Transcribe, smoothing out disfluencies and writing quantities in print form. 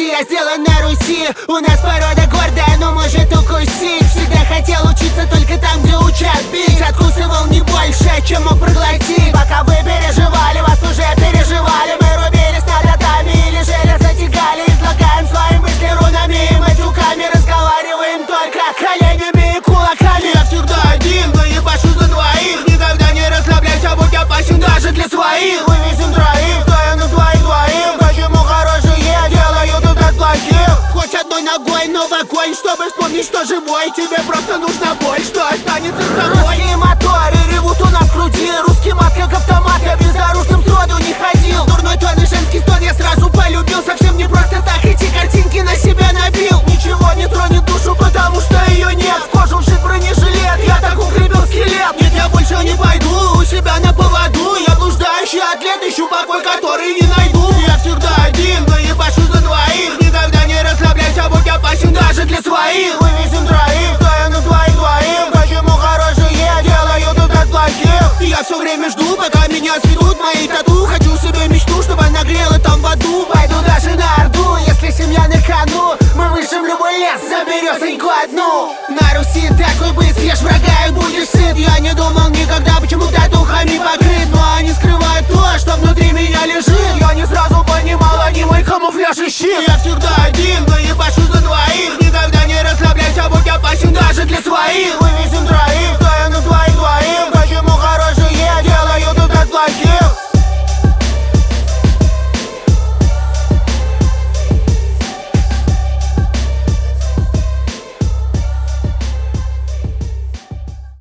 Россия сделана на Руси. У нас порода гордая, но может укусить. Всегда хотел учиться только там, где учат бить. Откусывал не больше, чем мог проглотить. Пока вы переживали, вас уже переживали. Мы рубились над ротами или желез затекали. Излагаем свои мысли рунами и матюками. Разговариваем только коленями и кулаками. Я всегда один, но ебашу за двоих. Никогда не расслабляйся, будь опасен даже для своих. Вывезем троих, стоя на своих двоих. Почему хорошие делают из нас плохих? Хоть одной ногой, но в огонь, чтобы вспомнить, что живой. Тебе просто нужна боль, что останется с тобой. Русские моторы ревут у нас в груди. Русский мат как автомат, я безоружным сроду не ходил. Дурной тон и женский стон я сразу полюбил. Совсем не просто так эти картинки на себя набил. Ничего не тронет душу, потому что ее нет. В кожу вшит бронежилет, я так укрепил скелет. Нет, я больше не пойду у себя на поводу. Я блуждающий атлет, ищу покой, который не найду. Я всегда один, но ебашу за двоих. Никогда не расслабляйся, будь опасен даже для своих. Вывезем троих, стоя на своих двоих. Почему хорошие делают из нас плохих? Я все время жду, пока меня сведут мои тату. Хочу себе мечту, чтобы она грела там в аду. Пойду даже на Орду, если семья на кону. Мы вышим любой лес за березоньку одну. На Руси такой быт, съешь врага и будешь сыт. Я не думал никогда, почему татухами покрыт. Но они скрывают то, что внутри меня лежит. Я не сразу понимал, они мой камуфляж и щит. Я всегда один, но ебашу за двоих. Никогда не расслабляйся,